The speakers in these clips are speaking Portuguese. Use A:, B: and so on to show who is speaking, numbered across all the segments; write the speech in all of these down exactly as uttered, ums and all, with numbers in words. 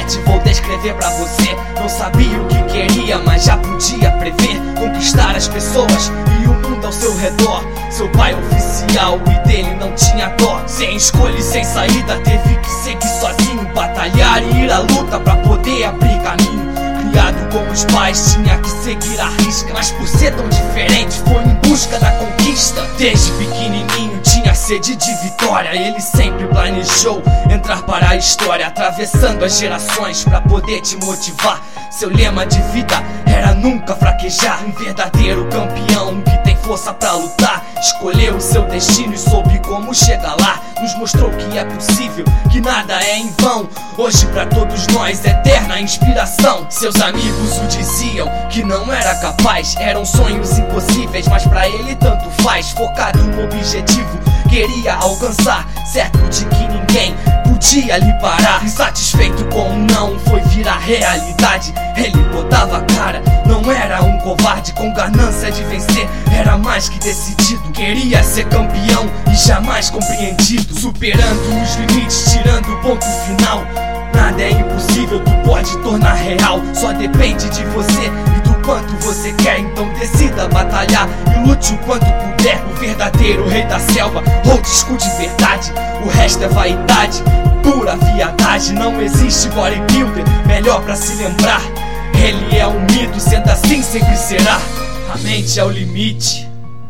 A: sete, vou descrever pra você. Não sabia o que queria, mas já podia prever. Conquistar as pessoas e o mundo ao seu redor. Seu pai oficial e dele não tinha dó. Sem escolha e sem saída, teve que seguir sozinho, batalhar e ir à luta pra poder abrir caminho. Criado com os pais, tinha que seguir a risca, mas por ser tão diferente, foi em busca da conquista. Desde pequenininho tinha sede de vitória. Ele sempre planejou entrar para a história, atravessando as gerações pra poder te motivar. Seu lema de vida era nunca fraquejar. Um verdadeiro campeão que tem força pra lutar. Escolheu o seu destino e soube como chegar lá. Nos mostrou que é possível, que nada é em vão. Hoje pra todos nós, eterna inspiração. Seus amigos o diziam que não era capaz. Eram sonhos impossíveis, mas pra ele tanto faz. Focado no objetivo, queria alcançar, certo de que ninguém podia lhe parar. Insatisfeito com o não, foi virar realidade. Ele botava a cara, não era um covarde. Com ganância de vencer, era mais que decidido. Queria ser campeão e jamais compreendido. Superando os limites, tirando o ponto final. Nada é impossível, tu pode tornar real. Só depende de você e do quanto você quer. Então decida batalhar e lute o quanto puder. O verdadeiro rei da selva, old school de verdade. O resto é vaidade, pura viadagem. Não existe bodybuilder melhor pra se lembrar. Ele é um mito, sendo assim sempre será. A mente é o limite.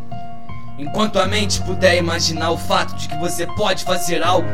A: Enquanto a mente puder imaginar o fato de que você pode fazer algo,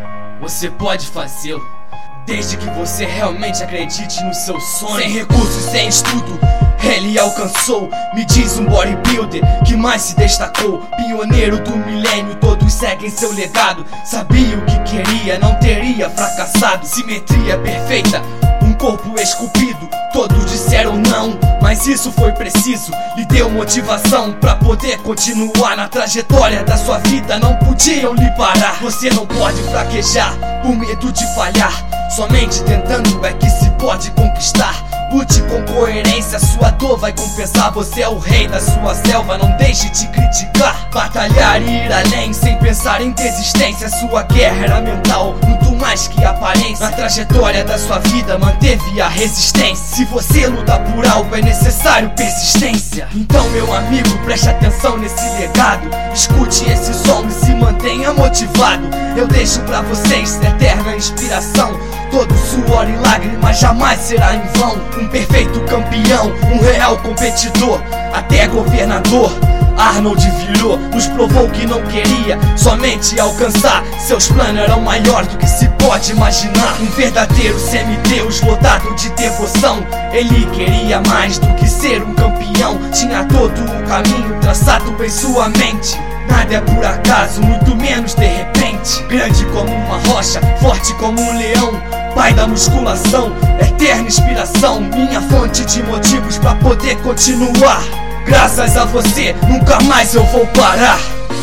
A: você pode fazê-lo. Desde que você realmente acredite no seu sonho. Sem recursos, sem estudo, ele alcançou. Me diz um bodybuilder que mais se destacou. Pioneiro do milênio, todos seguem seu legado. Sabia o que queria, não teria fracassado. Simetria perfeita, um corpo esculpido. Todos disseram não, mas isso foi preciso. Lhe deu motivação pra poder continuar na trajetória da sua vida. Não podiam lhe parar. Você não pode fraquejar por medo de falhar. Somente tentando é que se pode conquistar. Lute com coerência, sua dor vai compensar. Você é o rei da sua selva, não deixe de criticar. Batalhar e ir além, sem pensar em desistência. Sua guerra era mental, muito mais que aparência. Na trajetória da sua vida, manteve a resistência. Se você luta por algo, é necessário persistência. Então meu amigo, preste atenção nesse legado. Escute esse som e se mantenha motivado. Eu deixo pra vocês eterna inspiração. Todo suor e lágrimas jamais será em vão. Um perfeito campeão, um real competidor, até governador Arnold virou, nos provou que não queria somente alcançar. Seus planos eram maior do que se pode imaginar. Um verdadeiro semideus lotado de devoção. Ele queria mais do que ser um campeão. Tinha todo o caminho traçado em sua mente. Nada é por acaso, muito menos de repente. Grande como uma rocha, forte como um leão. Pai da musculação, eterna inspiração. Minha fonte de motivos pra poder continuar. Graças a você, nunca mais eu vou parar.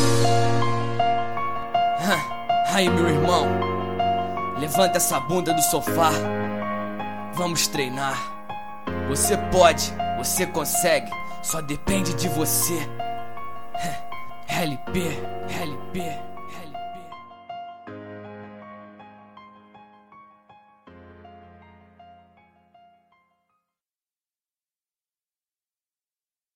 A: Aí meu irmão, levanta essa bunda do sofá. Vamos treinar. Você pode, você consegue. Só depende de você. L P, L P